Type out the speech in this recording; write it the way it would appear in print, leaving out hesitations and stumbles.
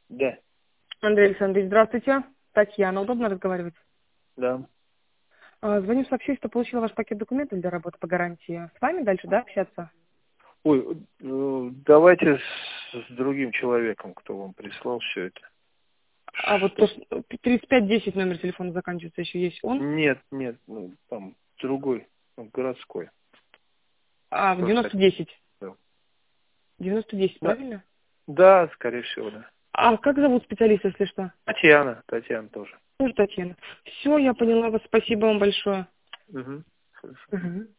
Да. Андрей Александрович, здравствуйте. Татьяна, удобно разговаривать? Да. Звоню сообщить, что получила ваш пакет документов для работы по гарантии. С вами дальше, да, общаться? Ой, давайте с другим человеком, кто вам прислал все это. А вот то, что 3510 номер телефона заканчивается, еще есть он? Нет, там другой, городской. А, в Просто 9010. да. 9010, Да, правильно? да, скорее всего, да. А как зовут специалиста, если что? Татьяна тоже. Тоже Татьяна. Все, я поняла вас. Спасибо вам большое. Угу. Хорошо. Мгм.